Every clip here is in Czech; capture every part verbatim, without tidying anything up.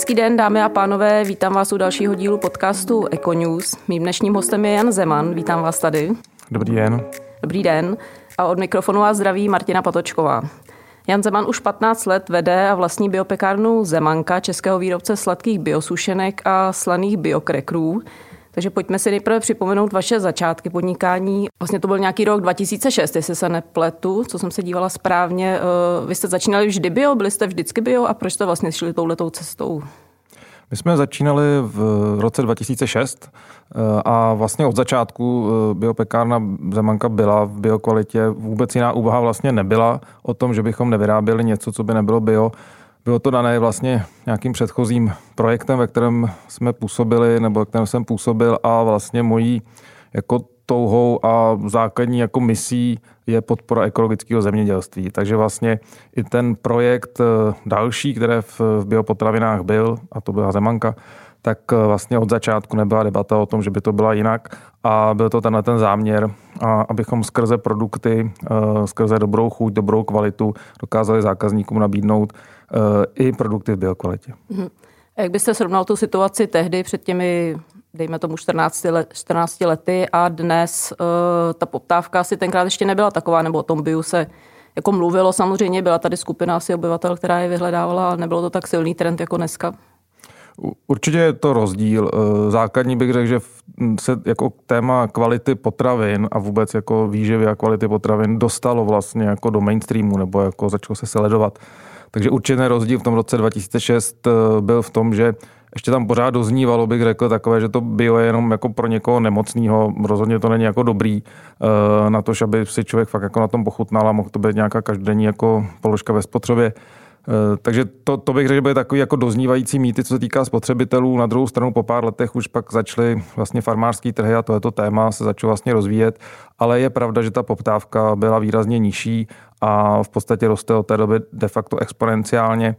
Hezký den, dámy a pánové, vítám vás u dalšího dílu podcastu Econews. Mým dnešním hostem je Jan Zeman, vítám vás tady. Dobrý den. Dobrý den a od mikrofonu vás zdraví Martina Patočková. Jan Zeman už patnáct let vede a vlastní biopekárnu Zemanka, českého výrobce sladkých biosušenek a slaných biokrekrů. Takže pojďme si nejprve připomenout vaše začátky podnikání. Vlastně to byl nějaký rok dva tisíce šest, jestli se nepletu, co jsem se dívala správně. Vy jste začínali vždy bio, byli jste vždycky bio a proč jste vlastně šli touhletou cestou? My jsme začínali v roce dva tisíce šest a vlastně od začátku biopekárna Zemanka byla v biokvalitě. Vůbec jiná úvaha vlastně nebyla o tom, že bychom nevyráběli něco, co by nebylo bio. Bylo to dané vlastně nějakým předchozím projektem, ve kterém jsme působili, nebo ve kterém jsem působil a vlastně mojí jako touhou a základní jako misí je podpora ekologického zemědělství. Takže vlastně i ten projekt další, který v biopotravinách byl, a to byla Zemanka, tak vlastně od začátku nebyla debata o tom, že by to byla jinak a byl to tenhle ten záměr, abychom skrze produkty, skrze dobrou chuť, dobrou kvalitu dokázali zákazníkům nabídnout i produkty v biokvalitě. Mhm. A jak byste srovnal tu situaci tehdy před těmi, dejme tomu čtrnácti lety a dnes ta poptávka asi tenkrát ještě nebyla taková, nebo o tom bio se jako mluvilo samozřejmě, byla tady skupina asi obyvatel, která je vyhledávala, ale nebylo to tak silný trend jako dneska? Určitě je to rozdíl. Základní bych řekl, že se jako téma kvality potravin a vůbec jako výživy a kvality potravin dostalo vlastně jako do mainstreamu nebo jako začalo se sledovat. Takže určitě rozdíl v tom roce dva tisíce šest byl v tom, že ještě tam pořád doznívalo, bych řekl, takové, že to bio je jenom jako pro někoho nemocného. Rozhodně to není jako dobrý na to, aby si člověk fakt jako na tom pochutnal a mohl to být nějaká každodenní jako položka ve spotřebě. Takže to, to bych řekl, že byly takový jako doznívající mýty, co se týká spotřebitelů. Na druhou stranu po pár letech už pak začaly vlastně farmářský trhy a tohleto téma se začalo vlastně rozvíjet, ale je pravda, že ta poptávka byla výrazně nižší a v podstatě roste od té doby de facto exponenciálně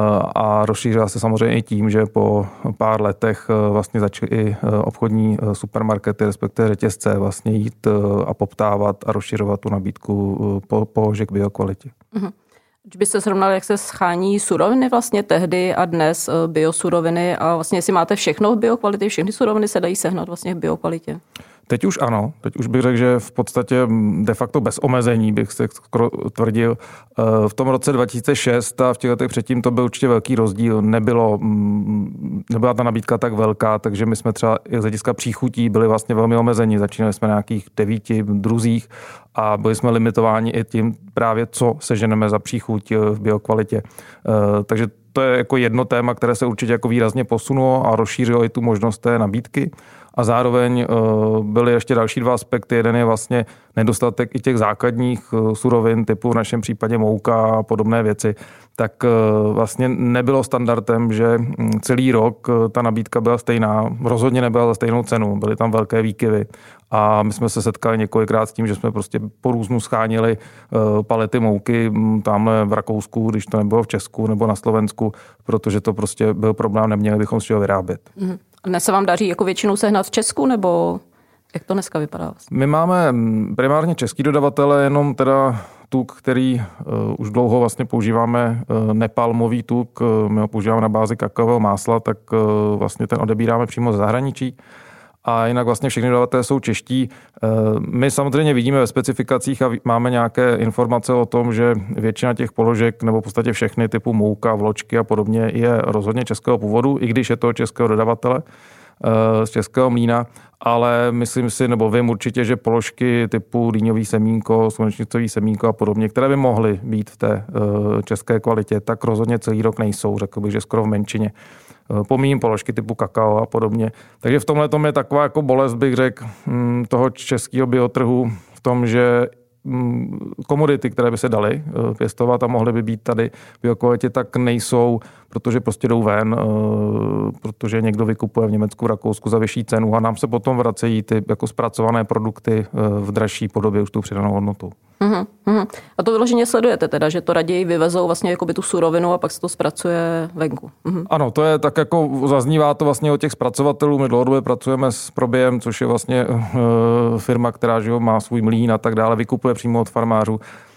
a rozšířila se samozřejmě i tím, že po pár letech vlastně začaly i obchodní supermarkety, respektive řetězce vlastně jít a poptávat a rozšiřovat tu nabídku položek biokvalitě. Mm-hmm. Když byste srovnali, jak se schání suroviny vlastně tehdy a dnes biosuroviny a vlastně jestli máte všechno v biokvalitě, všechny suroviny se dají sehnat vlastně v biokvalitě? Teď už ano, teď už bych řekl, že v podstatě de facto bez omezení bych se skoro tvrdil. V tom roce dva tisíce šest a v těch letech předtím to byl určitě velký rozdíl. Nebylo, nebyla ta nabídka tak velká, takže my jsme třeba z hlediska příchutí byli vlastně velmi omezení. Začínali jsme na nějakých devíti druzích a byli jsme limitováni i tím právě, co seženeme za příchuť v biokvalitě. Takže to je jako jedno téma, které se určitě jako výrazně posunulo a rozšířilo i tu možnost té nabídky. A zároveň byly ještě další dva aspekty. Jeden je vlastně nedostatek i těch základních surovin, typu v našem případě mouka a podobné věci. Tak vlastně nebylo standardem, že celý rok ta nabídka byla stejná. Rozhodně nebyla za stejnou cenu. Byly tam velké výkyvy. A my jsme se setkali několikrát s tím, že jsme prostě po různu schánili palety mouky tamhle v Rakousku, když to nebylo v Česku nebo na Slovensku, protože to prostě byl problém, neměli bychom z čeho vyrábět. Mm. Dnes se vám daří jako většinou sehnat v Česku, nebo jak to dneska vypadá? My máme primárně český dodavatele, jenom teda tuk, který uh, už dlouho vlastně používáme, uh, nepalmový tuk, uh, my ho používáme na bázi kakaového másla, tak uh, vlastně ten odebíráme přímo ze zahraničí. A jinak vlastně všechny dodavatelé jsou čeští. My samozřejmě vidíme ve specifikacích a máme nějaké informace o tom, že většina těch položek, nebo v podstatě všechny typu mouka, vločky a podobně je rozhodně českého původu, i když je to českého dodavatele z českého mlýna, ale myslím si, nebo vím určitě, že položky typu dýňový semínko, slunečnicový semínko a podobně, které by mohly být v té české kvalitě, tak rozhodně celý rok nejsou, řekl bych, že skoro v menšině. Pomíjím položky typu kakao a podobně. Takže v tomhle tom je taková jako bolest, bych řekl, toho českého biotrhu v tom, že komodity, které by se daly pěstovat a mohly by být tady v biokvalitě, tak nejsou, protože prostě jdou ven, protože někdo vykupuje v Německu, v Rakousku za vyšší cenu a nám se potom vracejí ty jako zpracované produkty v dražší podobě už tu přidanou hodnotu. Uhum, uhum. A to vyloženě sledujete teda, že to raději vyvezou vlastně jakoby tu surovinu a pak se to zpracuje venku. Uhum. Ano, to je tak jako zaznívá to vlastně od těch zpracovatelů. My dlouhodobě pracujeme s Probiem, což je vlastně uh, firma, která že má svůj mlýn a tak dále, vykupuje přímo od farmářů.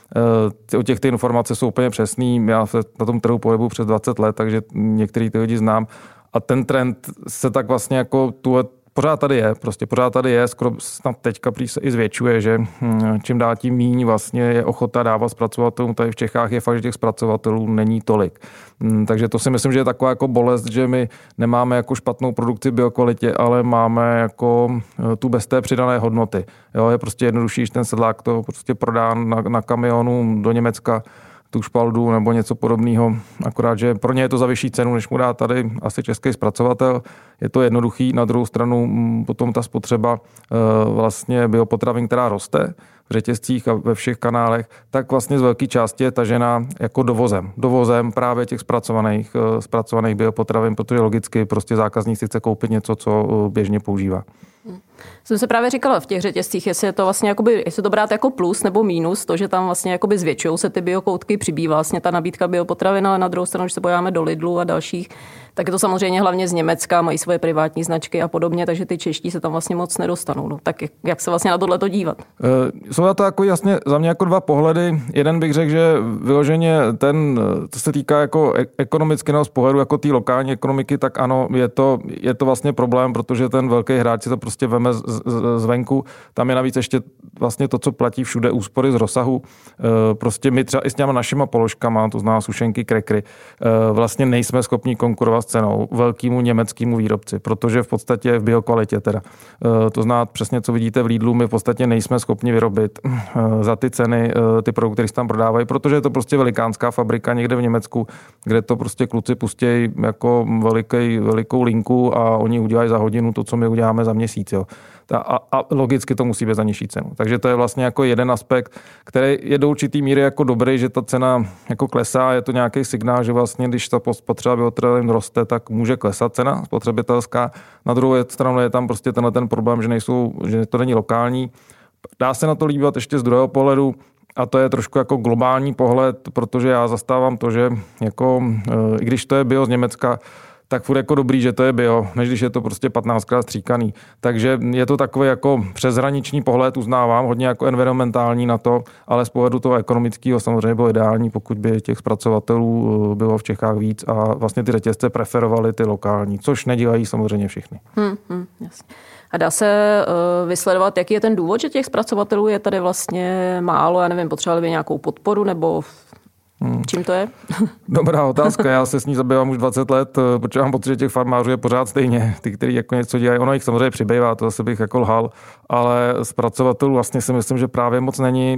O těch ty informace jsou úplně přesný. Já se na tom trhu pohybuji přes dvacet let, takže některý ty lidi znám. A ten trend se tak vlastně jako tu pořád tady je, prostě pořád tady je, skoro snad teďka prý se i zvětšuje, že čím dál tím míň vlastně je ochota dávat zpracovatelům. Tady v Čechách je fakt, že těch zpracovatelů není tolik. Takže to si myslím, že je taková jako bolest, že my nemáme jako špatnou produkci biokvalitě, ale máme jako tu bez té přidané hodnoty. Jo, je prostě jednodušší, že ten sedlák to prostě prodá na, na kamionu do Německa, tu špaldu nebo něco podobného. Akorát, že pro ně je to za vyšší cenu, než mu dá tady asi český zpracovatel. Je to jednoduchý. Na druhou stranu potom ta spotřeba vlastně biopotravin, která roste v řetězcích a ve všech kanálech, tak vlastně z velké části je tažena jako dovozem. Dovozem právě těch zpracovaných, zpracovaných biopotravin, protože logicky prostě zákazník si chce koupit něco, co běžně používá. Jsem se právě říkala v těch řetězcích, jestli je to vlastně jakoby, jestli to brát jako plus nebo mínus, to, že tam vlastně jakoby zvětšují se ty biokoutky, přibývá vlastně ta nabídka biopotravin, ale na druhou stranu, když se podíváme do Lidlu a dalších, tak je to samozřejmě hlavně z Německa, mají svoje privátní značky a podobně, takže ty čeští se tam vlastně moc nedostanou. No, tak jak se vlastně na tohle to dívat? E, jsou na to jako jasně za mě jako dva pohledy. Jeden bych řekl, že vyloženě ten, co se týká jako ekonomicky nebo z pohledu jako té lokální ekonomiky, tak ano, je to, je to vlastně problém, protože ten velký hráč si to prostě veme z, z, zvenku. Tam je navíc ještě vlastně to, co platí všude, úspory z rozsahu. E, prostě my třeba i s těma našima položkama, to znamená sušenky, krekry, e, vlastně nejsme schopni konkurovat s cenou velkému německému výrobci, protože v podstatě v biokvalitě teda. E, to znamená přesně, co vidíte v Lidlu, my v podstatě nejsme schopni vyrobit e, za ty ceny e, ty produkty, které se tam prodávají, protože je to prostě velikánská fabrika někde v Německu, kde to prostě kluci pustějí jako veliký, velikou linku a oni udělají za hodinu to, co my uděláme za měsíc. Jo. A, a logicky to musí být za nižší cenu. Takže to je vlastně jako jeden aspekt, který je do určitý míry jako dobrý, že ta cena jako klesá, je to nějaký signál, že vlastně, když ta spotřeba biopotravin roste, tak může klesat cena spotřebitelská. Na druhou stranu je tam prostě tenhle ten problém, že nejsou, že to není lokální. Dá se na to líbat ještě z druhého pohledu, a to je trošku jako globální pohled, protože já zastávám to, že jako, i když to je bio z Německa, tak furt jako dobrý, že to je bio, než když je to prostě patnáctkrát stříkaný. Takže je to takový jako přeshraniční pohled, uznávám, hodně jako environmentální na to, ale z pohledu toho ekonomického samozřejmě bylo ideální, pokud by těch zpracovatelů bylo v Čechách víc a vlastně ty řetězce preferovaly ty lokální, což nedělají samozřejmě všichni. Hmm, hmm, jasně. A dá se uh, vysledovat, jaký je ten důvod, že těch zpracovatelů je tady vlastně málo, já nevím, potřebovali by nějakou podporu nebo Hmm. Čím to je? Dobrá otázka, já se s ní zabývám už dvacet let, protože mám pocit, že těch farmářů je pořád stejně, ty, kteří jako něco dělají, ono jich samozřejmě přibývá, to zase bych jako lhal, ale zpracovatelů vlastně si myslím, že právě moc není.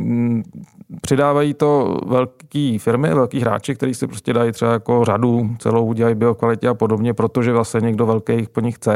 Přidávají to velký firmy, velký hráči, kteří si prostě dají třeba jako řadu, celou dělají biokvalitě a podobně, protože vlastně někdo velký jich po nich chce.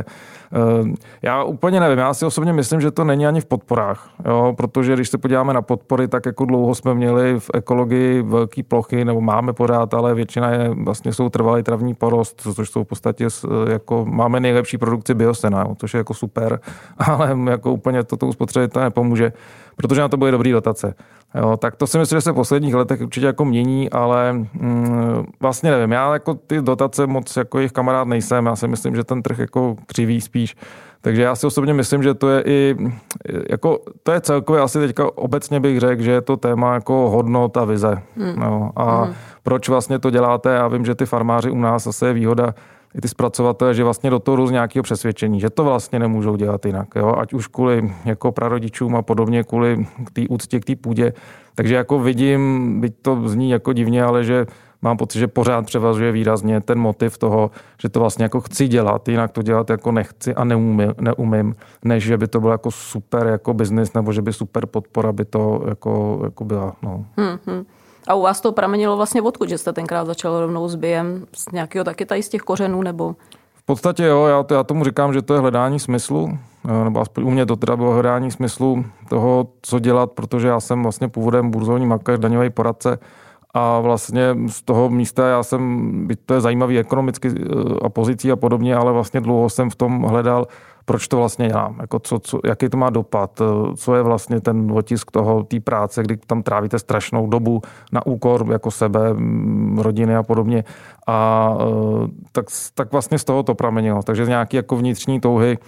Já úplně nevím, já si osobně myslím, že to není ani v podporách, jo, protože když se podíváme na podpory, tak jako dlouho jsme měli v ekologii velký plochy, nebo máme pořád, ale většina je, vlastně jsou trvalý travní porost, což jsou v podstatě jako máme nejlepší produkci biosena, jo, což je jako super, ale jako úplně to tou spotřebitelům nepomůže, protože na to bude dobrý dotace. Jo, tak to si myslím, že se v posledních letech určitě jako mění, ale mm, vlastně nevím, já jako ty dotace moc jako jejich kamarád nejsem, já si myslím, že ten trh jako křiví spíš. Takže já si osobně myslím, že to je i, jako, to je celkově asi teďka obecně bych řekl, že je to téma jako hodnot a vize. Mm. No, a mm. proč vlastně to děláte? Já vím, že ty farmáři u nás zase je výhoda, i ty zpracovatelé, že vlastně do toho růz nějakého přesvědčení, že to vlastně nemůžou dělat jinak. Jo? Ať už kvůli jako prarodičům a podobně, kvůli té úctě k té půdě. Takže jako vidím, byť to zní jako divně, ale že mám pocit, že pořád převazuje výrazně ten motiv toho, že to vlastně jako chci dělat, jinak to dělat jako nechci a neumím, neumím, než že by to bylo jako super jako biznis, nebo že by super podpora by to jako, jako byla. No. Hmm, hmm. A u vás to pramenilo vlastně odkud, že jste tenkrát začal rovnou s biem, z nějakého taky tady z těch kořenů, nebo? V podstatě jo, já, to, já tomu říkám, že to je hledání smyslu, nebo aspoň u mě to teda bylo hledání smyslu toho, co dělat, protože já jsem vlastně původem burzovní makléř, daňový poradce a vlastně z toho místa já jsem, byť to je zajímavý ekonomicky a pozicí a podobně, ale vlastně dlouho jsem v tom hledal, proč to vlastně dělám, jako co, co, jaký to má dopad, co je vlastně ten otisk toho, té práce, kdy tam trávíte strašnou dobu na úkor jako sebe, rodiny a podobně. A tak, tak vlastně z toho to pramenilo. Takže z nějaký jako vnitřní touhy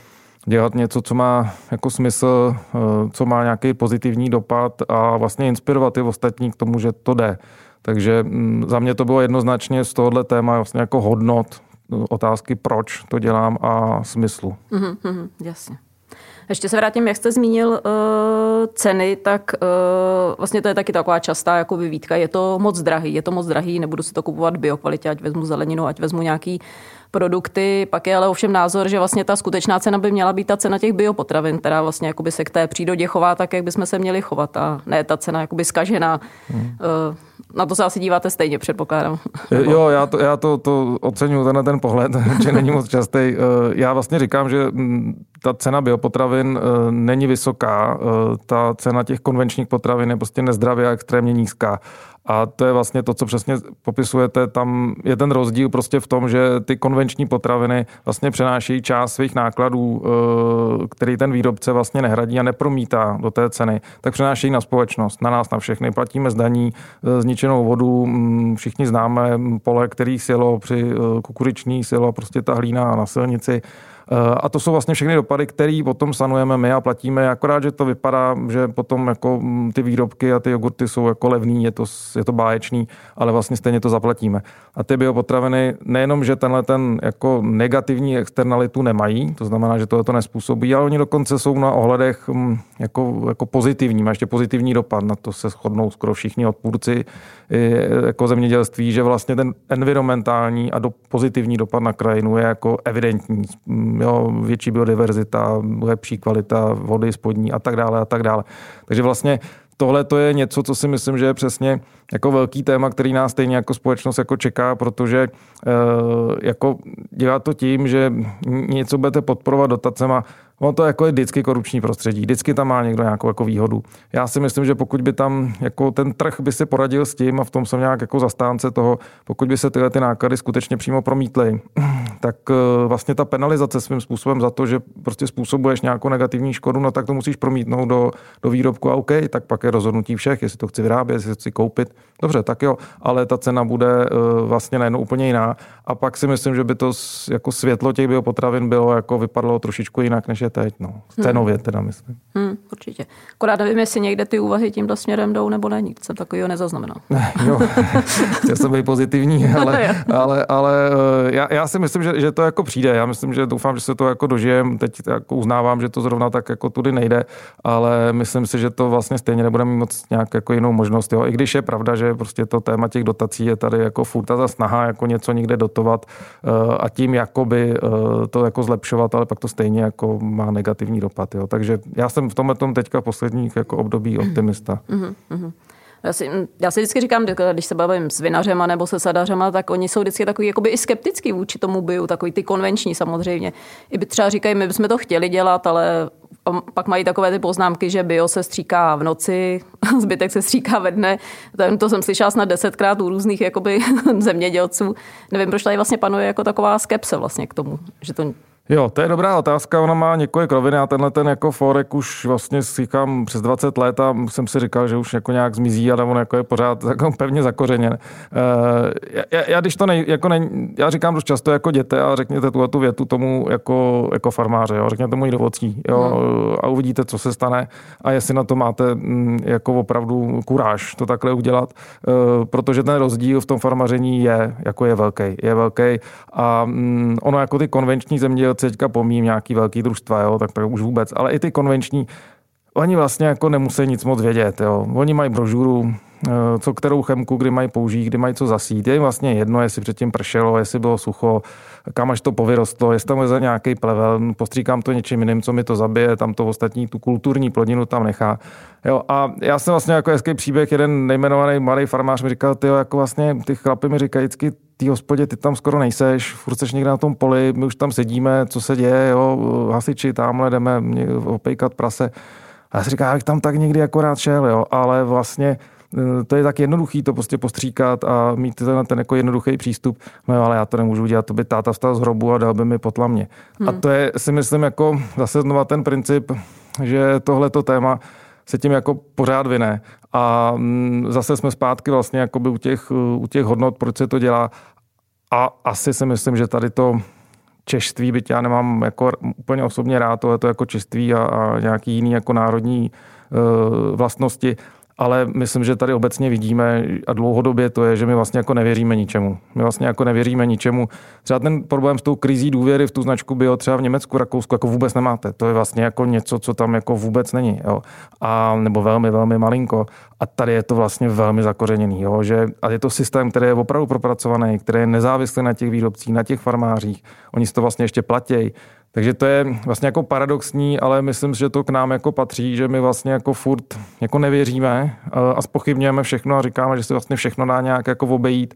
dělat něco, co má jako smysl, co má nějaký pozitivní dopad a vlastně inspirovat i ostatní k tomu, že to jde. Takže za mě to bylo jednoznačně z tohohle téma vlastně jako hodnot, otázky, proč to dělám a smyslu. Mm-hmm, mm-hmm, jasně. Ještě se vrátím, jak jste zmínil uh, ceny, tak uh, vlastně to je taky taková častá jako výtka. Je to moc drahý, je to moc drahý, nebudu si to kupovat biokvalitě, ať vezmu zeleninu, ať vezmu nějaký produkty. Pak je ale ovšem názor, že vlastně ta skutečná cena by měla být ta cena těch biopotravin, která vlastně jakoby se k té přírodě chová tak, jak bychom se měli chovat a ne ta cena jakoby zkažená. Hmm. Uh, na to se asi díváte stejně, předpokládám. Jo, já to, já to, to oceňuji, tenhle ten pohled, že není moc častý. Já vlastně říkám, že ta cena biopotravin není vysoká, ta cena těch konvenčních potravin je prostě nezdravě a extrémně nízká. A to je vlastně to, co přesně popisujete. Tam je ten rozdíl prostě v tom, že ty konvenční potraviny vlastně přenášejí část svých nákladů, který ten výrobce vlastně nehradí a nepromítá do té ceny, tak přenášejí na společnost, na nás, na všechny. Platíme z daní zničenou vodu, všichni známe pole, který sjelo při kukuřiční, sjelo prostě ta hlína na silnici. A to jsou vlastně všechny dopady, které potom sanujeme my a platíme. Akorát, že to vypadá, že potom jako ty výrobky a ty jogurty jsou jako levný, je to, je to báječný, ale vlastně stejně to zaplatíme. A ty biopotraviny nejenom, že tenhle ten jako negativní externalitu nemají, to znamená, že tohle to nezpůsobí, ale oni dokonce jsou na ohledech jako, jako pozitivní, má ještě pozitivní dopad. Na to se shodnou skoro všichni odpůrci jako zemědělství, že vlastně ten environmentální a do, pozitivní dopad na krajinu je jako evidentní. Jo, větší biodiverzita, lepší kvalita vody spodní a tak dále a tak dále. Takže vlastně tohle to je něco, co si myslím, že je přesně jako velký téma, který nás stejně jako společnost jako čeká, protože e, jako dělá to tím, že něco budete podporovat dotacema. Ono to jako je vždycky korupční prostředí, vždycky tam má někdo nějakou jako výhodu. Já si myslím, že pokud by tam jako ten trh by si poradil s tím, a v tom jsem nějak jako zastánce toho, pokud by se tyhle ty náklady skutečně přímo promítly, tak vlastně ta penalizace svým způsobem za to, že prostě způsobuješ nějakou negativní škodu, no tak to musíš promítnout do, do výrobku a OK, tak pak je rozhodnutí všech, jestli to chci vyrábět, jestli to chci koupit. Dobře, tak jo, ale ta cena bude vlastně najednou úplně jiná. A pak si myslím, že by to jako světlo těch biopotravin bylo jako vypadlo trošičku jinak, než je teď. No. Cenově teda myslím. Hmm, určitě. Akorát nevím, jestli někde ty úvahy tímto směrem jdou, nebo ne, nic jsem takového nezaznamenal. Jo, chtěl jsem být pozitivní, ale, ale, ale já, já si myslím, že, že to jako přijde. Já myslím, že doufám, že se to jako dožijem. Teď jako uznávám, že to zrovna tak jako tudy nejde, ale myslím si, že to vlastně stejně nebudeme mít moc nějak jako jinou možnost. Jo. I když je pravda, že prostě to téma těch dotací je tady jako furt ta snaha jako něco někde dotovat a tím jakoby to jako zlepšovat, ale pak to stejně jako má negativní dopad. Jo. Takže já jsem v tomhle tom teďka posledních jako období optimista. Mm-hmm, mm-hmm. Já si, já si vždycky říkám, když se bavím s vinařema nebo se sadařema, tak oni jsou vždycky takový jakoby i skeptický vůči tomu bio, takový ty konvenční samozřejmě. I by třeba říkají, my bychom to chtěli dělat, ale pak mají takové ty poznámky, že bio se stříká v noci, zbytek se stříká ve dne. To jsem slyšela snad desetkrát u různých jakoby zemědělců. Nevím, proč tady vlastně panuje jako taková skepse vlastně k tomu, že to... Jo, to je dobrá otázka, ona má několik rovin. Já tenhle ten jako forek už vlastně říkám přes dvacet let a jsem si říkal, že už jako nějak zmizí, ale on jako je pořád jako pevně zakořeněn. Já, já, když to nej, jako nej, já říkám dost často jako děte a řekněte tuhle tu větu tomu jako, jako farmáře, jo, řekněte mu jít do ocí, jo, hmm. a uvidíte, co se stane a jestli na to máte jako opravdu kuráž to takhle udělat, protože ten rozdíl v tom farmaření je, jako je velký, je velký a ono jako ty konvenční zemědělci teďka pomím nějaký velký družstva, jo, tak to už vůbec, ale i ty konvenční, oni vlastně jako nemusí nic moc vědět, jo. Oni mají brožuru, co kterou chemku, kdy mají použít, kdy mají co zasít. Je jim vlastně jedno, jestli předtím pršelo, jestli bylo sucho, kam až to povyrostlo, jestli tam je za nějaký plevel, postříkám to něčím jiným, co mi to zabije, tam to ostatní, tu kulturní plodinu tam nechá. Jo, a já jsem vlastně jako hezký příběh, jeden nejmenovaný mladý farmář mi říkal, tyjo, jako vlastně ty chlapy mi říkají vždycky, ty hospodě, ty tam skoro nejseš, furt seš někde na tom poli, my už tam sedíme, co se děje, jo, hasiči, tamhle jdeme opejkat prase. A já si říkám, jak tam tak někdy akorát šel, jo, ale vlastně to je tak jednoduchý to prostě postříkat a mít ten, ten jako jednoduchý přístup. No jo, ale já to nemůžu udělat, to by táta vstal z hrobu a dal by mi potla mě. Hmm. A to je, si myslím, jako zase znova ten princip, že tohleto téma se tím jako pořád vyne. A zase jsme zpátky vlastně jakoby u těch, u těch hodnot, proč se to dělá. A asi si myslím, že tady to češství, byť já nemám jako úplně osobně rád tohleto jako češství a, a nějaký jiný jako národní uh, vlastnosti, ale myslím, že tady obecně vidíme a dlouhodobě to je, že my vlastně jako nevěříme ničemu. My vlastně jako nevěříme ničemu. Třeba ten problém s tou krizí důvěry v tu značku bio třeba v Německu, Rakousku jako vůbec nemáte. To je vlastně jako něco, co tam jako vůbec není. Jo. A, nebo velmi, velmi malinko. A tady je to vlastně velmi zakořeněný. Jo. Že, a je to systém, který je opravdu propracovaný, který je nezávislý na těch výrobcích, na těch farmářích. Oni si to vlastně ještě platí. Takže to je vlastně jako paradoxní, ale myslím si, že to k nám jako patří, že my vlastně jako furt jako nevěříme a zpochybňujeme všechno a říkáme, že se vlastně všechno dá nějak jako obejít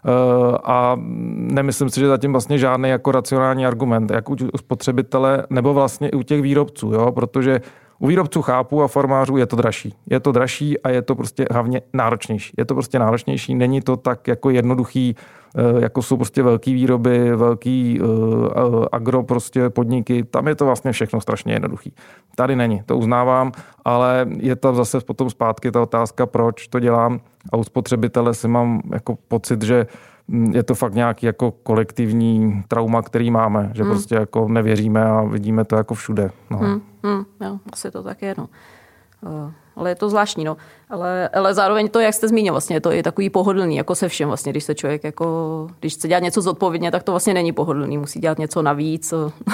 a nemyslím si, že zatím vlastně žádný jako racionální argument, jak u spotřebitele nebo vlastně i u těch výrobců, jo, protože u výrobců chápu a farmářů je to dražší. Je to dražší a je to prostě hlavně náročnější. Je to prostě náročnější, není to tak jako jednoduchý, jako jsou prostě velký výroby, velký uh, agro prostě podniky, tam je to vlastně všechno strašně jednoduchý. Tady není, to uznávám, ale je tam zase potom zpátky ta otázka, proč to dělám a u spotřebitele si mám jako pocit, že je to fakt nějaký jako kolektivní trauma, který máme, že hmm. prostě jako nevěříme a vidíme to jako všude. No. Hmm, hmm, jo, asi to tak je, no. Uh. Ale je to zvláštní, no. Ale, ale zároveň to, jak jste zmínil, vlastně je to i takový pohodlný, jako se všem vlastně, když se člověk jako, když chce dělat něco zodpovědně, tak to vlastně není pohodlný, musí dělat něco navíc.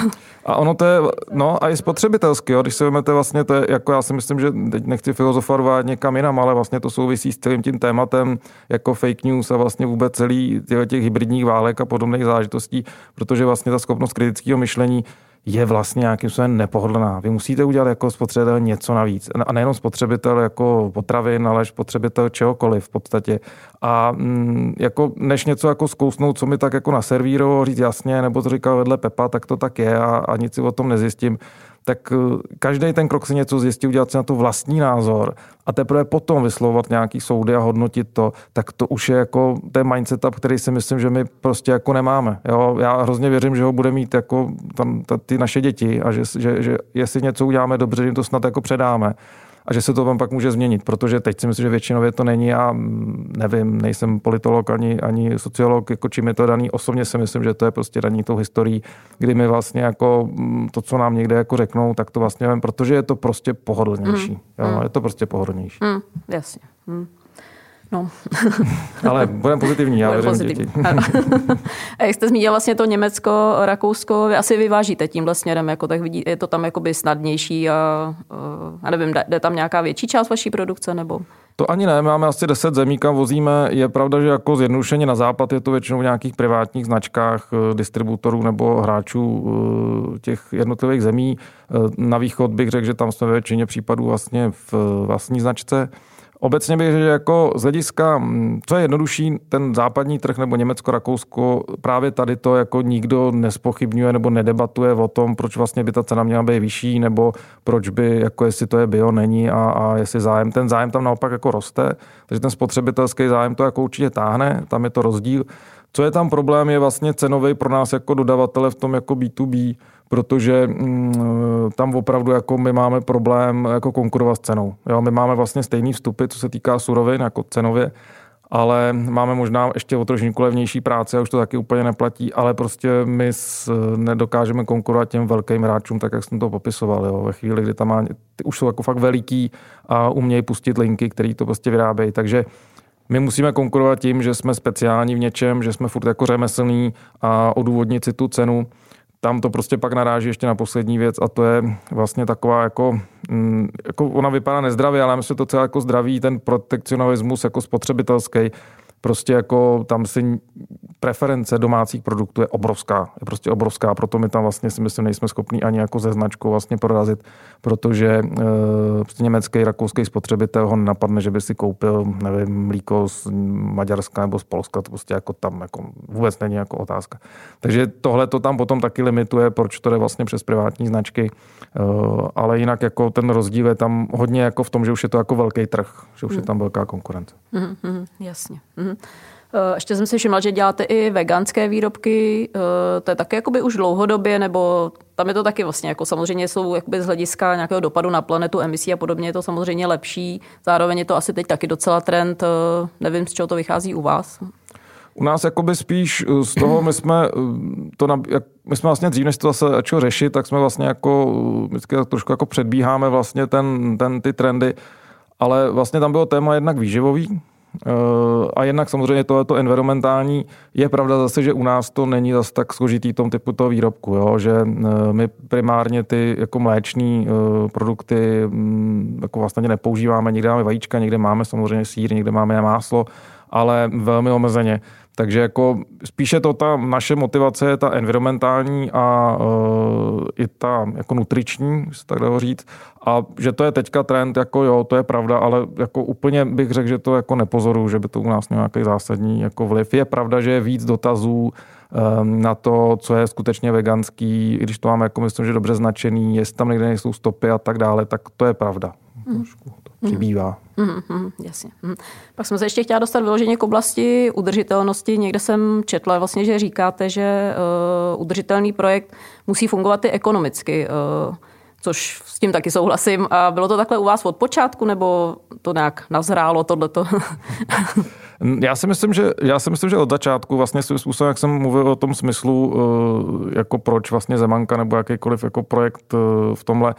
A ono to je, no a i spotřebitelské, jo, když se vezmete vlastně, to je, jako já si myslím, že teď nechci filozofovat někam jinam, ale vlastně to souvisí s celým tím tématem jako fake news a vlastně vůbec celý těch, těch hybridních válek a podobných záležitostí, protože vlastně ta schopnost kritického myšlení je vlastně nějakým způsobem nepohodlná. Vy musíte udělat jako spotřebitel něco navíc. A nejenom spotřebitel jako potravin, ale spotřebitel čehokoliv v podstatě. A mm, jako než něco jako zkousnout, co mi tak jako naservírovalo, říct jasně, nebo to říkal vedle Pepa, tak to tak je a, a nic si o tom nezjistím. Tak každý ten krok si něco zjistí, udělat si na to vlastní názor a teprve potom vyslovovat nějaký soudy a hodnotit to, tak to už je jako ten mindset, který si myslím, že my prostě jako nemáme. Jo? Já hrozně věřím, že ho bude mít jako tam, ta, ty naše děti a že, že, že jestli něco uděláme dobře, jim to snad jako předáme. A že se to vám pak může změnit, protože teď si myslím, že většinově to není. Já nevím, nejsem politolog ani, ani sociolog, jako čím je to daný. Osobně si myslím, že to je prostě daný tou historií, kdy my vlastně jako to, co nám někde jako řeknou, tak to vlastně vím, protože je to prostě pohodlnější. Mm. Jo, je to prostě pohodlnější. Mm, jasně. Mm. No. Ale budeme pozitivní, já budem věřím pozitivní. A jak jste zmínil vlastně to Německo, Rakousko, vy asi vyvážíte tímhle směrem, jako tak vidí, je to tam jakoby snadnější a, a nevím, jde tam nějaká větší část vaší produkce, nebo? To ani ne, máme asi deset zemí, kam vozíme. Je pravda, že jako zjednodušeně na západ je to většinou v nějakých privátních značkách distributorů nebo hráčů těch jednotlivých zemí. Na východ bych řekl, že tam jsme ve většině případů vlastně v vlastní značce. Obecně bych řekl, že jako z hlediska, co je jednodušší, ten západní trh nebo Německo, Rakousko, právě tady to jako nikdo nespochybňuje nebo nedebatuje o tom, proč vlastně by ta cena měla být vyšší, nebo proč by, jako jestli to je bio, není a, a jestli zájem. Ten zájem tam naopak jako roste, takže ten spotřebitelský zájem to jako určitě táhne, tam je to rozdíl. Co je tam problém, je vlastně cenový pro nás jako dodavatele v tom jako bé dvě bé, protože mm, tam opravdu jako my máme problém jako konkurovat s cenou. Jo, my máme vlastně stejný vstupy, co se týká surovin jako cenově, ale máme možná ještě o trošku levnější práce a už to taky úplně neplatí, ale prostě my s, nedokážeme konkurovat těm velkým hráčům, tak jak jsem to popisoval. Jo. Ve chvíli, kdy tam má, ty už jsou jako fakt veliký a umějí pustit linky, který to prostě vyrábějí, takže my musíme konkurovat tím, že jsme speciální v něčem, že jsme furt jako řemeslní a odůvodnit si tu cenu. Tam to prostě pak naráží ještě na poslední věc a to je vlastně taková jako, jako ona vypadá nezdravě, ale myslím, že to celé jako zdraví, ten protekcionalismus jako spotřebitelský, prostě jako tam si preference domácích produktů je obrovská, je prostě obrovská, proto my tam vlastně si myslím nejsme schopní ani jako ze značkou vlastně prorazit, protože e, prostě německý, rakouský spotřebitel ho nenapadne, že by si koupil, nevím, mlíko z Maďarska nebo z Polska, to prostě jako tam jako vůbec není jako otázka. Takže tohle to tam potom taky limituje, proč to jde vlastně přes privátní značky, e, ale jinak jako ten rozdíl je tam hodně jako v tom, že už je to jako velký trh, že už je tam velká konkurence. Mm, mm, jasně. Mm. Ještě jsem si všimla, že děláte i veganské výrobky, to je taky jakoby už dlouhodobě, nebo tam je to taky vlastně, jako samozřejmě jsou jakoby z hlediska nějakého dopadu na planetu, emisí a podobně, je to samozřejmě lepší. Zároveň je to asi teď taky docela trend, nevím, z čeho to vychází u vás. U nás jakoby spíš z toho, my jsme to, my jsme vlastně dřív, než to zase začalo řešit, tak jsme vlastně jako, vždycky trošku jako předbíháme vlastně ten, ten, ty trendy, ale vlastně tam bylo téma jednak výživový a jednak samozřejmě tohleto environmentální. Je pravda zase, že u nás to není zase tak složitý tom typu toho výrobku, jo? Že my primárně ty jako mléčný produkty jako vlastně nepoužíváme, někde máme vajíčka, někde máme samozřejmě sýr, někde máme máslo, ale velmi omezeně. Takže jako spíše to ta naše motivace je ta environmentální a uh, i ta jako nutriční, se tak dalo říct. A že to je teďka trend, jako jo, to je pravda, ale jako úplně bych řekl, že to jako nepozoruju, že by to u nás mělo nějaký zásadní jako vliv. Je pravda, že je víc dotazů um, na to, co je skutečně veganský, i když to máme jako myslím, že dobře značený, jestli tam někde nejsou stopy a tak dále, tak to je pravda. Mm. Trošku to přibývá. Mm, mm, jasně. Mm. Pak jsme se ještě chtěla dostat vyloženě k oblasti udržitelnosti. Někde jsem četla vlastně, že říkáte, že uh, udržitelný projekt musí fungovat i ekonomicky, uh, což s tím taky souhlasím. A bylo to takhle u vás od počátku, nebo to nějak nazrálo tohleto? Já si myslím, že, já si myslím, že od začátku vlastně svým způsobem, jak jsem mluvil o tom smyslu, jako proč vlastně Zemanka nebo jakýkoliv jako projekt v tomhle,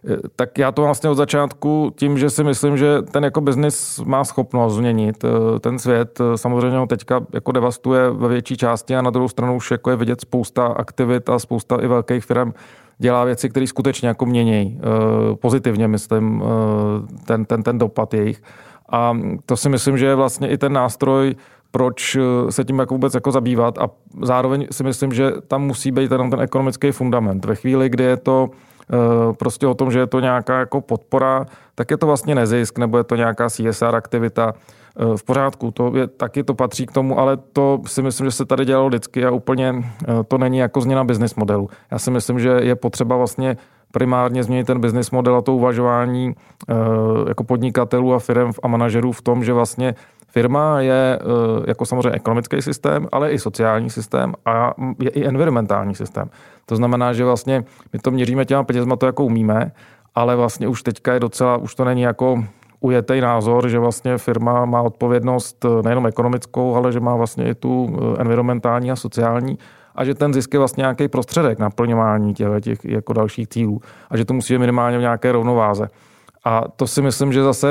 tak já to vlastně od začátku tím, že si myslím, že ten jako biznis má schopnost změnit ten svět. Samozřejmě ho teďka jako devastuje ve větší části a na druhou stranu už jako je vidět spousta aktivit a spousta i velkých firm dělá věci, které skutečně jako mění. Pozitivně myslím ten, ten, ten dopad jejich. A to si myslím, že je vlastně i ten nástroj, proč se tím jako vůbec jako zabývat a zároveň si myslím, že tam musí být ten, ten ekonomický fundament. Ve chvíli, kdy je to prostě o tom, že je to nějaká jako podpora, tak je to vlastně nezisk, nebo je to nějaká C S R aktivita. V pořádku, to je, taky to patří k tomu, ale to si myslím, že se tady dělalo vždycky a úplně to není jako změna business modelu. Já si myslím, že je potřeba vlastně primárně změnit ten business model a to uvažování jako podnikatelů a firm a manažerů v tom, že vlastně firma je jako samozřejmě ekonomický systém, ale i sociální systém a je i environmentální systém. To znamená, že vlastně my to měříme těma penězma, to jako umíme, ale vlastně už teďka je docela, už to není jako ujetý názor, že vlastně firma má odpovědnost nejenom ekonomickou, ale že má vlastně i tu environmentální a sociální a že ten zisk je vlastně nějaký prostředek naplňování těch, těch jako dalších cílů a že to musí být minimálně v nějaké rovnováze. A to si myslím, že zase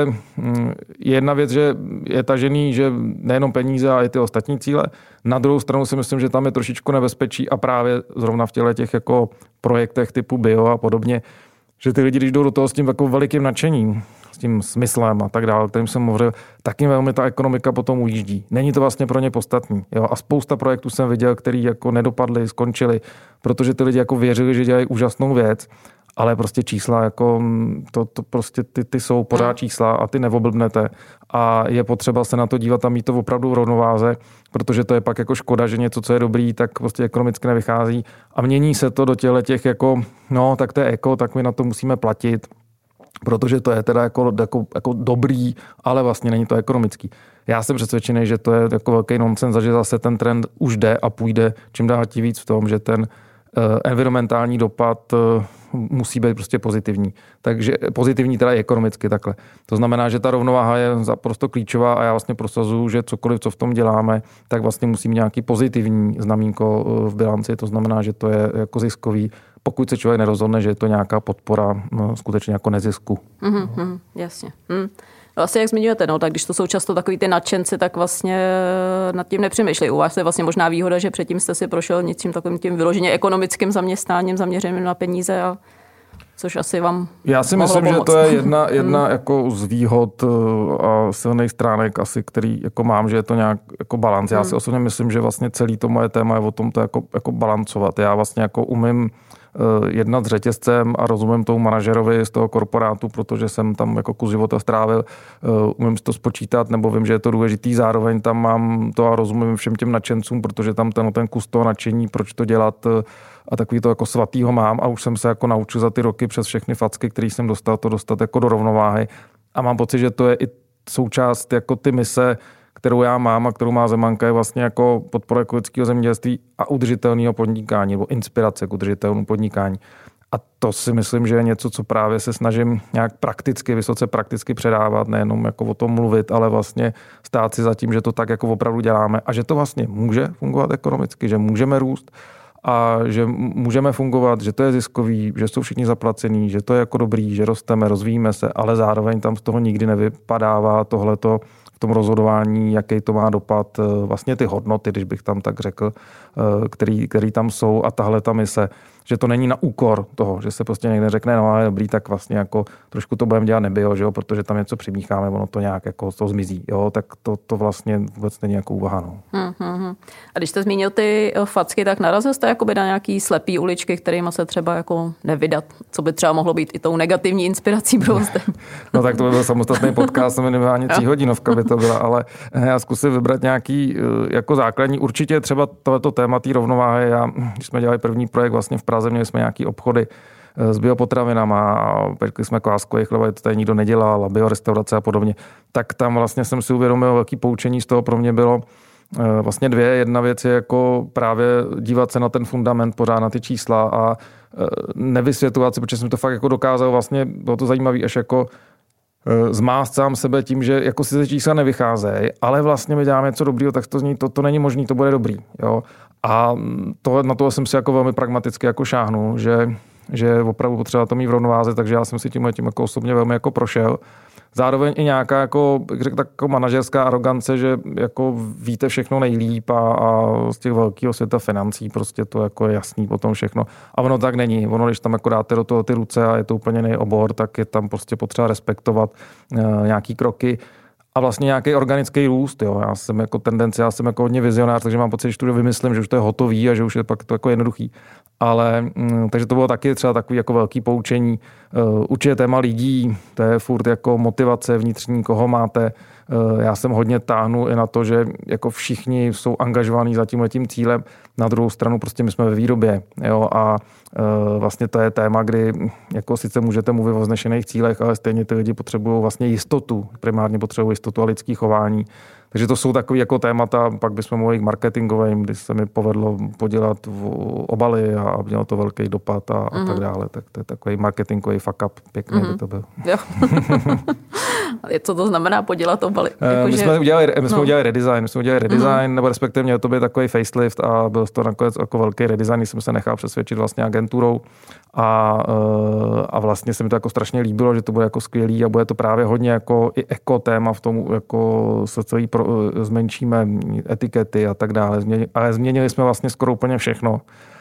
je jedna věc, že je tažený, že nejenom peníze, ale i ty ostatní cíle. Na druhou stranu si myslím, že tam je trošičku nebezpečí a právě zrovna v těle těch jako projektech typu bio a podobně, že ty lidi, když jdou do toho s tím jako velikým nadšením, s tím smyslem a tak dále, kterým jsem mluvil, tak jim velmi ta ekonomika potom ujíždí. Není to vlastně pro ně podstatný. Jo? A spousta projektů jsem viděl, který jako nedopadly, skončily, protože ty lidi jako věřili, že dělají úžasnou věc, ale prostě čísla, jako to, to prostě ty, ty jsou pořád čísla a ty neoblbnete. A je potřeba se na to dívat a mít to opravdu v rovnováze, protože to je pak jako škoda, že něco, co je dobrý, tak prostě ekonomicky nevychází. A mění se to do těle těch jako, no, tak to je eko, tak my na to musíme platit, protože to je teda jako, jako, jako dobrý, ale vlastně není to ekonomický. Já jsem přesvědčený, že to je jako velký nonsens a že zase ten trend už jde a půjde čím dál tím víc v tom, že ten environmentální dopad musí být prostě pozitivní. Takže pozitivní teda i ekonomicky takhle. To znamená, že ta rovnováha je naprosto klíčová a já vlastně prosazuju, že cokoliv, co v tom děláme, tak vlastně musí mít nějaký pozitivní znamínko v bilanci. To znamená, že to je jako ziskový, pokud se člověk nerozhodne, že je to nějaká podpora no, skutečně jako nezisku. Mm-hmm, jasně. Mm. Vlastně jak zmiňujete, no, tak když to jsou často takový ty nadšenci, tak vlastně nad tím nepřemýšlí. U vás je vlastně možná výhoda, že předtím jste si prošel něčím takovým tím vyloženě ekonomickým zaměstnáním, zaměřeným na peníze, a což asi vám Já si myslím, pomoct. Že to je jedna, jedna hmm. jako z výhod a silných stránek asi, který jako mám, že je to nějak jako balans. Já hmm. si osobně myslím, že vlastně celý to moje téma je o tom to jako, jako balancovat. Já vlastně jako umím jednat s řetězcem a rozumím tomu manažerovi z toho korporátu, protože jsem tam jako kus života strávil, umím si to spočítat, nebo vím, že je to důležitý, zároveň tam mám to a rozumím všem těm nadšencům, protože tam ten, ten kus toho nadšení, proč to dělat a takový to jako svatýho mám a už jsem se jako naučil za ty roky přes všechny facky, který jsem dostal, to dostat jako do rovnováhy a mám pocit, že to je i součást jako ty mise, kterou já mám a kterou má Zemanka, je vlastně jako podpora ekologického zemědělství a udržitelného podnikání, nebo inspirace k udržitelnému podnikání. A to si myslím, že je něco, co právě se snažím nějak prakticky, vysoce prakticky předávat, nejenom jako o tom mluvit, ale vlastně stát si za tím, že to tak jako opravdu děláme a že to vlastně může fungovat ekonomicky, že můžeme růst a že můžeme fungovat, že to je ziskový, že jsou všichni zaplacení, že to je jako dobrý, že rosteme, rozvíjíme se, ale zároveň tam z toho nikdy nevypadává tohleto v tom rozhodování, jaký to má dopad, vlastně ty hodnoty, když bych tam tak řekl, který, který tam jsou a tahle ta mise, že to není na úkor toho, že se prostě někde řekne, no ale dobrý, tak vlastně jako trošku to budeme dělat nebio, že jo, protože tam něco přimícháme, ono to nějak jako to zmizí, jo, tak to, to vlastně vůbec není jako úvaha, no. Hmm. A když jste zmínil ty facky, tak narazil jste jakoby na nějaký slepý uličky, kterými se třeba jako nevydat, co by třeba mohlo být i tou negativní inspirací pro vás? No tak to by byl samostatný podcast, minimálně tříhodinovka by to byla, ale já zkusím vybrat nějaký jako základní, určitě třeba tohleto téma té rovnováhy, já, když jsme dělali první projekt vlastně v Praze, měli jsme nějaký obchody s biopotravinama a pekli jsme kváskový chleba, to tady nikdo nedělal, a biorestaurace a podobně, tak tam vlastně jsem si uvědomil, velký poučení z toho pro mě bylo vlastně dvě. Jedna věc je jako právě dívat se na ten fundament, pořád na ty čísla a nevysvětlovat si, protože jsem to fakt jako dokázal, vlastně bylo to zajímavé, až jako zmást sám sebe tím, že jako si ze čísla nevycházejí, ale vlastně my děláme něco dobrýho, tak to, to, to není možný, to bude dobrý. Jo? A to, na to jsem si jako velmi pragmaticky jako šáhnul, že, že opravdu potřeba to mít v rovnováze, takže já jsem si tímhle tím jako osobně velmi jako prošel. Zároveň i nějaká jako, řekl, tak jako manažerská arogance, že jako víte všechno nejlíp a, a z těch velkého světa financí prostě to jako je jasný potom všechno. A ono tak není. Ono, když tam jako dáte do toho ty ruce a je to úplně jiný obor, tak je tam prostě potřeba respektovat uh, nějaký kroky a vlastně nějaký organický růst. Jo. Já jsem jako tendenci, já jsem jako hodně vizionář, takže mám pocit, že to vymyslím, že už to je hotový a že už je pak to jako jednoduchý. Ale mm, takže to bylo taky třeba takový jako velký poučení. Uh, určitě téma lidí, to je furt jako motivace vnitřní, koho máte. Uh, já jsem hodně táhnu i na to, že jako všichni jsou angažovaní za tímhletím cílem. Na druhou stranu prostě my jsme ve výrobě. Jo, a uh, vlastně to je téma, kdy jako sice můžete mluvit o vznešených cílech, ale stejně ty lidi potřebují vlastně jistotu. Primárně potřebují jistotu a lidský chování. Takže to jsou takové jako témata, pak bychom mohli k marketingovým, kdy se mi povedlo podělat obaly a mělo to velký dopad a, mm-hmm. a tak dále. Tak to je takový marketingový fuck up, pěkný mm-hmm. by to byl. Jo. Co to znamená podělat obaly? Jako, my že... jsme udělali, my jsme no. udělali redesign, my jsme udělali redesign, mm-hmm. nebo respektive měl to být takový facelift a byl to nakonec jako velký redesign, jsem se nechal přesvědčit vlastně agenturou a, a vlastně se mi to jako strašně líbilo, že to bude jako skvělý a bude to právě hodně jako i eko téma v tom, jako se celý pro, zmenšíme etikety a tak dále, ale změnili jsme vlastně skoro úplně všechno.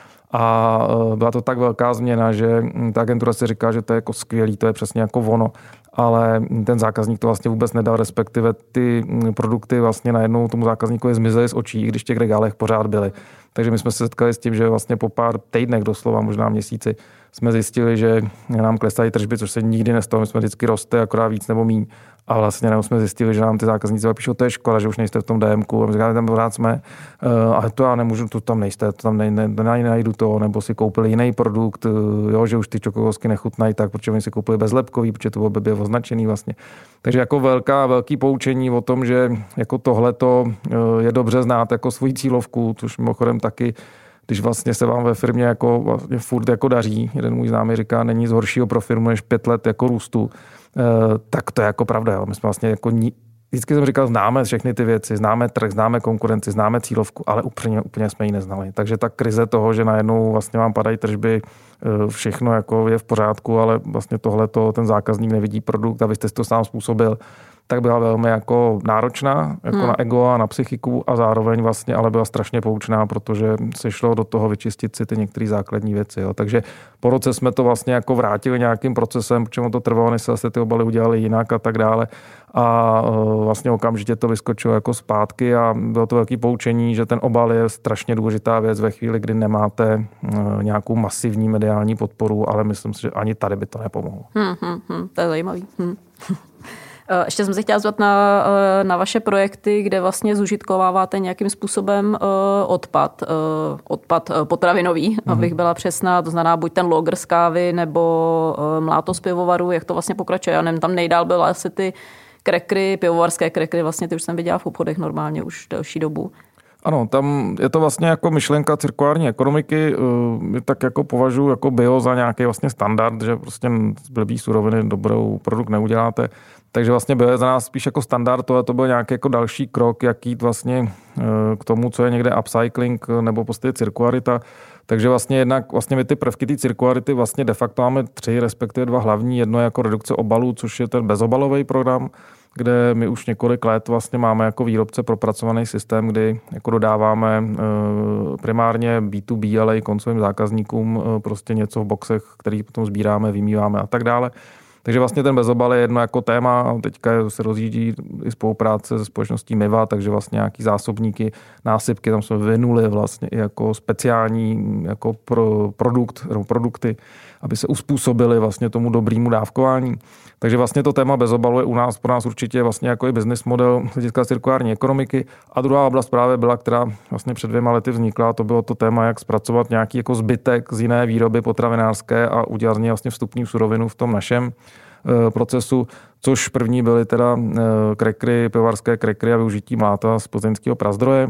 A byla to tak velká změna, že ta agentura si říká, že to je jako skvělý, to je přesně jako ono, ale ten zákazník to vlastně vůbec nedal, respektive ty produkty vlastně najednou tomu zákazníkovi zmizely z očí, i když v těch regálech pořád byly. Takže my jsme se setkali s tím, že vlastně po pár týdnech doslova, možná měsíci, jsme zjistili, že nám klesají tržby, což se nikdy nestalo, my jsme vždycky roste, akorát víc nebo míň. A vlastně nám jsme zjistili, že nám ty zákazníci píšou, to je škoda, že už nejste v tom D M ku. A my říkáme, tam pořád jsme, uh, ale to já nemůžu, to tam nejste, to tam ne, ne, ne, najdu to, nebo si koupili jiný produkt, jo, že už ty čokoládky nechutnají tak, protože oni si koupili bezlepkový, protože to bylo blbě označený vlastně. Takže jako velká, velký poučení o tom, že jako tohleto uh, je dobře znát jako svoji cílovku, což mimochodem taky, když vlastně se vám ve firmě jako vlastně furt jako daří, jeden můj známý říká, není nic horšího pro firmu než pět let jako růstu, tak to je jako pravda. Jo. My jsme vlastně jako ní... vždycky jsem říkal, známe všechny ty věci, známe trh, známe konkurenci, známe cílovku, ale úplně, úplně jsme ji neznali. Takže ta krize toho, že najednou vlastně vám padají tržby, všechno jako je v pořádku, ale vlastně tohleto ten zákazník nevidí produkt a vy jste si to sám způsobil, tak byla velmi jako náročná jako hmm. na ego a na psychiku a zároveň vlastně ale byla strašně poučná, protože se šlo do toho vyčistit si ty některé základní věci. Jo. Takže po roce jsme to vlastně jako vrátili nějakým procesem, protože to trvalo, než se zase ty obaly udělali jinak a tak dále. A vlastně okamžitě to vyskočilo jako zpátky a bylo to velké poučení, že ten obal je strašně důležitá věc ve chvíli, kdy nemáte nějakou masivní mediální podporu, ale myslím si, že ani tady by to nepomohlo. Hmm, hmm, hmm, to je zajímavý. Hmm. Ještě jsem se chtěla zvat na, na vaše projekty, kde vlastně zužitkováváte nějakým způsobem odpad, odpad potravinový, mm. abych byla přesná, to znamená buď ten lager z kávy nebo mláto z pivovaru, jak to vlastně pokračuje. Já nevím, tam nejdál byla asi ty krekry, pivovarské krekry, vlastně ty už jsem viděla v obchodech normálně už delší dobu. Ano, tam je to vlastně jako myšlenka cirkulární ekonomiky. My tak jako považuji jako bio za nějaký vlastně standard, že prostě z blbý suroviny dobrou produkt neuděláte. Takže vlastně bio je za nás spíš jako standard, to, to byl nějaký jako další krok, jak jít vlastně k tomu, co je někde upcycling nebo prostě cirkularita. Takže vlastně jednak vlastně my ty prvky té cirkularity vlastně de facto máme tři, respektive dva hlavní. Jedno je jako redukce obalů, což je ten bezobalový program, kde my už několik let vlastně máme jako výrobce propracovaný systém, kdy jako dodáváme primárně bé dvě bé, ale i koncovým zákazníkům prostě něco v boxech, který potom sbíráme, vymýváme a tak dále. Takže vlastně ten bezobal je jedno jako téma a teďka se rozjíždí i spolupráce se společností Miva, takže vlastně nějaký zásobníky, násypky, tam jsme vynuli vlastně i jako speciální jako pro produkt, produkty, aby se uspůsobili vlastně tomu dobrýmu dávkování. Takže vlastně to téma bezobalu je u nás, pro nás určitě vlastně jako i business model hlediska cirkulární ekonomiky. A druhá oblast právě byla, která vlastně před dvěma lety vznikla, to bylo to téma, jak zpracovat nějaký jako zbytek z jiné výroby potravinářské a udělat z něj vlastně vstupní surovinu v tom našem procesu, což první byly teda krekry, pivovarské krekry a využití mláta z plzeňského prazdroje.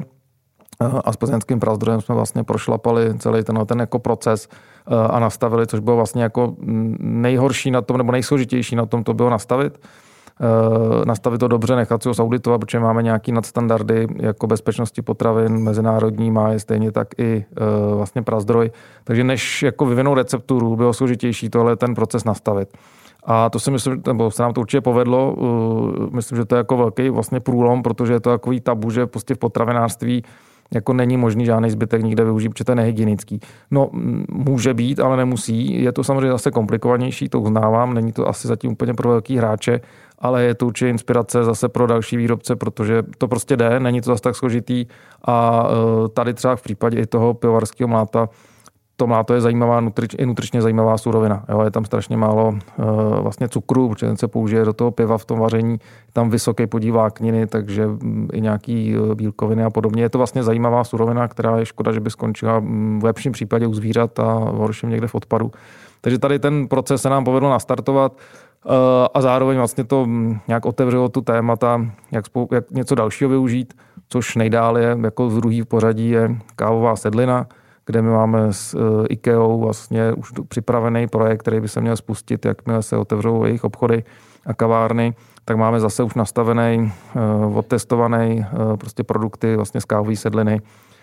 A s plzeňským prazdrojem jsme vlastně prošlapali celý tenhle ten jako proces a nastavili, což bylo vlastně jako nejhorší na tom, nebo nejsložitější na tom to bylo nastavit. Nastavit to dobře, nechat si ho zauditovat, protože máme nějaký nadstandardy jako bezpečnosti potravin, mezinárodní má je stejně tak i vlastně prazdroj. Takže než jako vyvinout recepturu, bylo složitější tohle ten proces nastavit. A to si myslím, nebo se nám to určitě povedlo. Myslím, že to je jako velký vlastně průlom, protože je to takový tabu, že prostě v potravinářství jako není možný žádný zbytek nikde využít, protože to je nehygienický. No, může být, ale nemusí. Je to samozřejmě zase komplikovanější, to uznávám. Není to asi zatím úplně pro velký hráče, ale je to určitě inspirace zase pro další výrobce, protože to prostě jde, není to zase tak složitý. A tady třeba v případě i toho pivovarského mláta, to mláto je zajímavá, nutrič, i nutričně zajímavá surovina. Jo, je tam strašně málo uh, vlastně cukru, protože ten se použije do toho piva v tom vaření. Je tam vysoký podíl vlákniny, takže i nějaký bílkoviny a podobně. Je to vlastně zajímavá surovina, která je škoda, že by skončila v lepším případě u zvířat a v horším někde v odpadu. Takže tady ten proces se nám povedlo nastartovat uh, a zároveň vlastně to nějak otevřelo tu témata, jak, spolu, jak něco dalšího využít, což nejdál je, jako z druhý v pořadí je kávová sedlina, kde my máme s IKEA vlastně už připravený projekt, který by se měl spustit, jakmile se otevřou jejich obchody a kavárny, tak máme zase už nastavený, odtestovaný prostě produkty vlastně z kávové sedliny.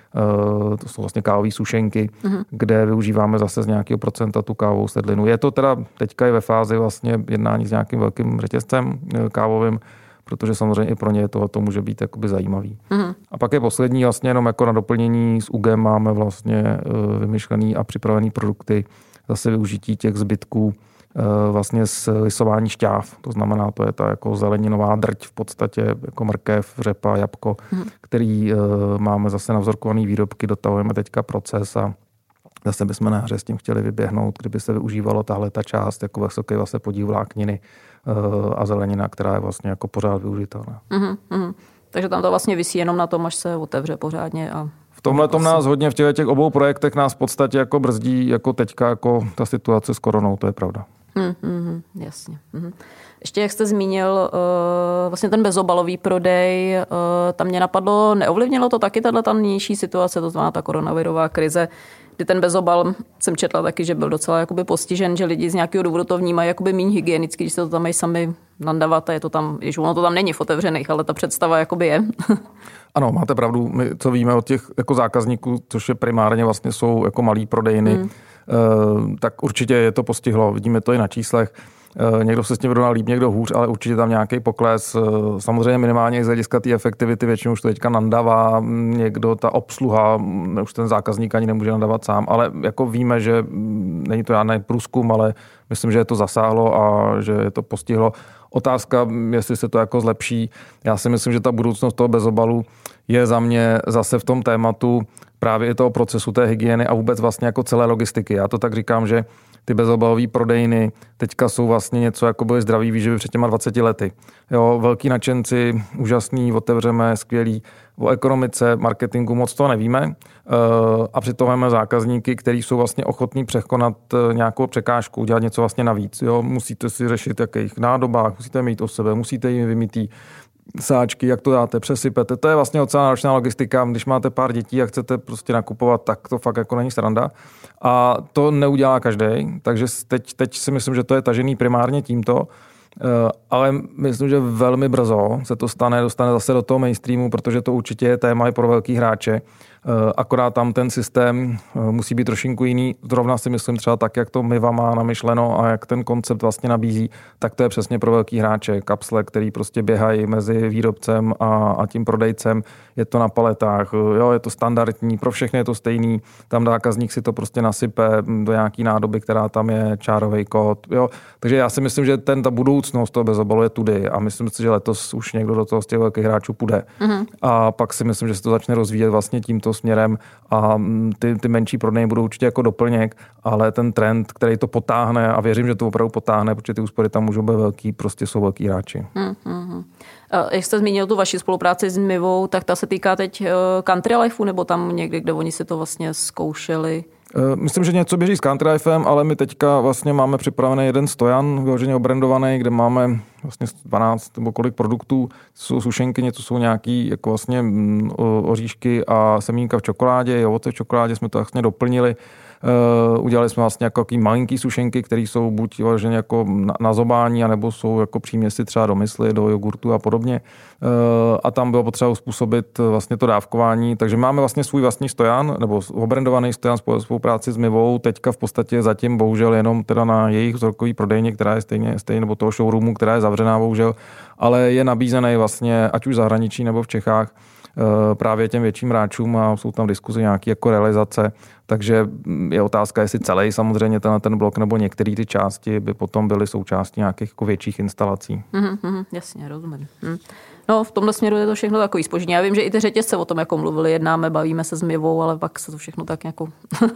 To jsou vlastně kávové sušenky, uh-huh. kde využíváme zase z nějakého procenta tu kávovou sedlinu. Je to teda teďka i ve fázi vlastně jednání s nějakým velkým řetězcem kávovým, protože samozřejmě i pro ně to, to může být jakoby zajímavý. Mm. A pak je poslední vlastně jenom jako na doplnění s U G E M máme vlastně vymyšlený a připravený produkty, zase využití těch zbytků vlastně z lisování šťáv. To znamená, to je ta jako zeleninová drť v podstatě, jako mrkev, řepa, jabko, mm. který máme zase navzorkovaný výrobky, dotahujeme teďka proces a zase bychom na hře s tím chtěli vyběhnout, kdyby se využívalo tahle ta část, jako vysoký vlastně podíl vlákniny a zelenina, která je vlastně jako pořád využitelná. Mm, mm. Takže tam to vlastně visí jenom na tom, až se otevře pořádně. A v tomhle tom nás hodně v těch, těch obou projektech nás v podstatě jako brzdí jako teďka jako ta situace s koronou, to je pravda. Mm, mm, jasně. Mm. Ještě jak jste zmínil, uh, vlastně ten bezobalový prodej, uh, tam mě napadlo, neovlivnilo to taky tato nynější situace, to znamená ta koronavirová krize, kdy ten bezobal, jsem četla taky, že byl docela jakoby postižen, že lidi z nějakého důvodu to vnímají jakoby méně hygienicky, když se to tam mají sami nandavat a je to tam, jež ono to tam není v otevřených, ale ta představa jakoby je. Ano, máte pravdu. My, co víme od těch jako zákazníků, což je primárně vlastně jsou jako malý prodejny, hmm. uh, tak určitě je to postihlo. Vidíme to i na číslech. Někdo se s tím vyrovnal líp, někdo hůř, ale určitě tam nějaký pokles. Samozřejmě minimálně z hlediska té efektivity většinou už to teďka nandává, někdo ta obsluha, už ten zákazník ani nemůže nadávat sám, ale jako víme, že není to žádný průzkum, ale myslím, že je to zasáhlo a že je to postihlo. Otázka, jestli se to jako zlepší. Já si myslím, že ta budoucnost toho bezobalu je za mě zase v tom tématu právě i toho procesu té hygieny a vůbec vlastně jako celé logistiky. Já to tak říkám, že ty bezobalové prodejny teďka jsou vlastně něco, jako byly zdraví výživy před těma dvaceti lety. Jo, velký nadšenci, úžasný, otevřeme, skvělý. O ekonomice, marketingu moc toho nevíme a přitom máme zákazníky, kteří jsou vlastně ochotní překonat nějakou překážku, udělat něco vlastně navíc. Jo, musíte si řešit, jakých nádobách, musíte mít o sebe, musíte jim vymýtý. sáčky, jak to dáte, přesypete. To je vlastně docela náročná logistika. Když máte pár dětí a chcete prostě nakupovat, tak to fakt jako není sranda. A to neudělá každý. Takže teď, teď si myslím, že to je tažený primárně tímto. Ale myslím, že velmi brzo se to stane, dostane zase do toho mainstreamu, protože to určitě je téma i pro velký hráče. Akorát tam ten systém musí být trošinku jiný. Zrovna si myslím třeba tak, jak to Miva má namyšleno a jak ten koncept vlastně nabízí, tak to je přesně pro velký hráče. Kapsle, který prostě běhají mezi výrobcem a, a tím prodejcem. Je to na paletách, jo, je to standardní, pro všechny je to stejný. Tam zákazník si to prostě nasype do nějaký nádoby, která tam je, čárový kód. Jo. Takže já si myslím, že ten, ta budoucnost toho bezobalu je tudy a myslím si, že letos už někdo do toho z těch velkých hráčů půjde. Mm-hmm. A pak si myslím, že se to začne rozvíjet vlastně tímto směrem a ty, ty menší prodeje budou určitě jako doplněk, ale ten trend, který to potáhne a věřím, že to opravdu potáhne, protože ty úspory tam můžou být velký, prostě jsou velký hráči. Mm-hmm. Jak jste zmínil tu vaši spolupráci s Mivou, tak ta se týká teď Country Lifeu nebo tam někdy, kde oni si to vlastně zkoušeli? Myslím, že něco běží s Country Lifem, ale my teďka vlastně máme připravený jeden stojan, vyloženě obrandovaný, kde máme vlastně dvanáct nebo kolik produktů. Jsou sušenky, něco jsou nějaký jako vlastně oříšky a semínka v čokoládě, ovoce v čokoládě jsme to vlastně doplnili. Uh, udělali jsme vlastně jako takový malinký sušenky, které jsou buď vyloženě jako na, na zobání, anebo jsou jako příměsi třeba do mysli, do jogurtu a podobně. Uh, a tam bylo potřeba uspůsobit vlastně to dávkování, takže máme vlastně svůj vlastní stojan, nebo obrandovaný stojan spolupráci s Mivou, teďka v podstatě zatím bohužel jenom teda na jejich vzorkový prodejně, která je stejně, stejně nebo toho showroomu, která je zavřená bohužel, ale je nabízený vlastně ať už v zahraničí nebo v Čechách právě těm větším hráčům a jsou tam diskuze nějaké jako realizace. Takže je otázka, jestli celý samozřejmě ten, ten blok nebo některé ty části by potom byly součástí nějakých jako větších instalací. Mm-hmm, jasně, rozumím. Mm. No, v tomhle směru je to všechno takový zpoždění. Já vím, že i ty řetězce o tom jako mluvili, jednáme, bavíme se s Mivou, ale pak se to všechno tak jako...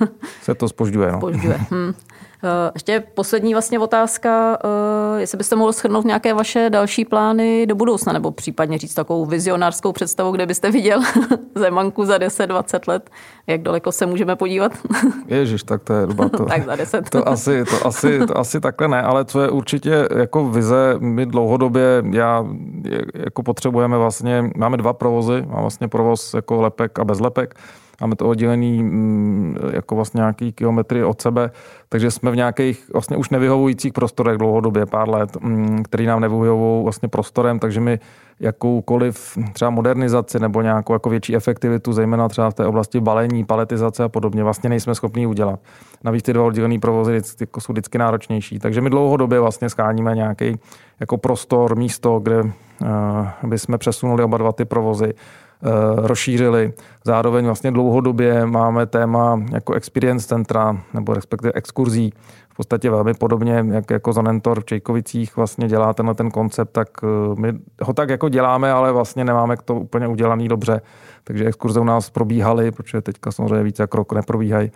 se to zpožďuje, no. Zpožďuje. Hm. Ještě poslední vlastně otázka, jestli byste mohl shrnout nějaké vaše další plány do budoucna, nebo případně říct takovou vizionářskou představu, kde byste viděl Zemanku za deset dvacet let, jak daleko se můžeme podívat? Ježiš, tak to je doba to. Tak za deset. To asi, to, asi, to asi takhle ne, ale co je určitě jako vize, my dlouhodobě, já jako potřebujeme vlastně, máme dva provozy, máme vlastně provoz jako lepek a bez lepek. Máme to oddělený jako vlastně nějaký kilometry od sebe, takže jsme v nějakých vlastně už nevyhovujících prostorech dlouhodobě, pár let, který nám nevyhovují vlastně prostorem, takže my jakoukoliv třeba modernizaci nebo nějakou jako větší efektivitu, zejména třeba v té oblasti balení, paletizace a podobně, vlastně nejsme schopni udělat. Navíc ty dva oddělený provozy jako jsou vždycky náročnější, takže my dlouhodobě vlastně scháníme nějaký jako prostor, místo, kde uh, bychom přesunuli oba dva ty provozy, rozšířili. Zároveň vlastně dlouhodobě máme téma jako experience centra nebo respektive exkurzí. V podstatě velmi podobně, jak jako Zonentor v Čejkovicích vlastně dělá tenhle ten koncept, tak my ho tak jako děláme, ale vlastně nemáme to úplně udělaný dobře. Takže exkurze u nás probíhaly, protože teďka samozřejmě více jak rok neprobíhají.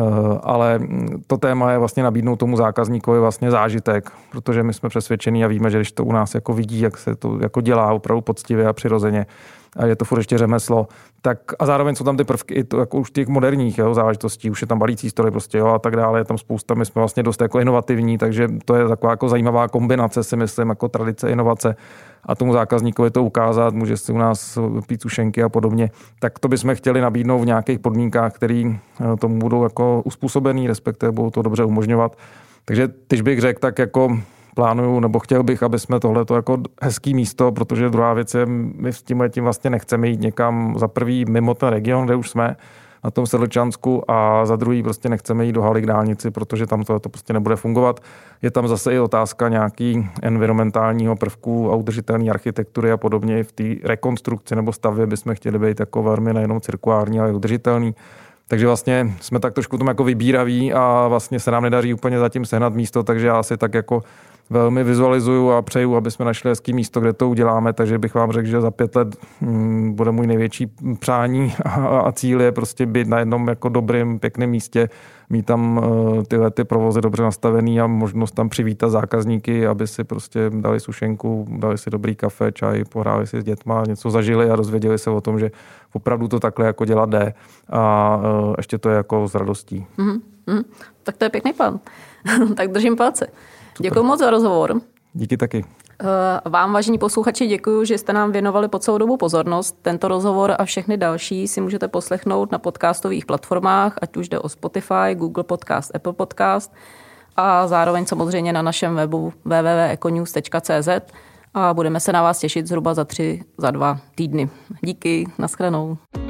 Ale to téma je vlastně nabídnout tomu zákazníkovi vlastně zážitek, protože my jsme přesvědčení a víme, že když to u nás jako vidí, jak se to jako dělá opravdu poctivě a přirozeně, a je to furt ještě řemeslo, tak a zároveň jsou tam ty prvky i to, jako už těch moderních jo, záležitostí, už je tam balící stroj prostě jo, a tak dále, je tam spousta, my jsme vlastně dost jako inovativní, takže to je taková jako zajímavá kombinace, si myslím, jako tradice, inovace a tomu zákazníkovi to ukázat, může si u nás pít sušenky a podobně, tak to bychom chtěli nabídnout v nějakých podmínkách, které tomu budou jako uspůsobený, respektive budou to dobře umožňovat. Takže když bych řekl, tak jako plánuju, nebo chtěl bych, aby jsme tohleto jako hezký místo, protože druhá věc je, my s tím tím vlastně nechceme jít někam za prvý mimo ten region, kde už jsme, na tom Sedlčansku, a za druhý prostě nechceme jít do haly k dálnici, protože tam to, to prostě nebude fungovat. Je tam zase i otázka nějaký environmentálního prvku a udržitelné architektury a podobně. V té rekonstrukci nebo stavbě bychom chtěli být jako velmi nejenom cirkulární, ale udržitelný. Takže vlastně jsme tak trošku tom jako vybíraví a vlastně se nám nedaří úplně zatím sehnat místo, takže já si tak jako velmi vizualizuju a přeju, aby jsme našli hezký místo, kde to uděláme, takže bych vám řekl, že za pět let hm, bude můj největší přání a, a cíl je prostě být na jednom jako dobrým, pěkném místě, mít tam uh, tyhle ty provozy dobře nastavený a možnost tam přivítat zákazníky, aby si prostě dali sušenku, dali si dobrý kafe, čaj, pohráli si s dětma, něco zažili a dozvěděli se o tom, že opravdu to takhle jako dělat jde a uh, ještě to je jako s radostí. Mm-hmm. Mm, tak to je pěkný plán. Tak držím palce. Děkuji moc za rozhovor. Díky taky. Vám, vážení posluchači, děkuji, že jste nám věnovali po celou dobu pozornost. Tento rozhovor a všechny další si můžete poslechnout na podcastových platformách, ať už jde o Spotify, Google Podcast, Apple Podcast a zároveň samozřejmě na našem webu w w w tečka econews tečka c z a budeme se na vás těšit zhruba za tři, za dva týdny. Díky, nashledanou.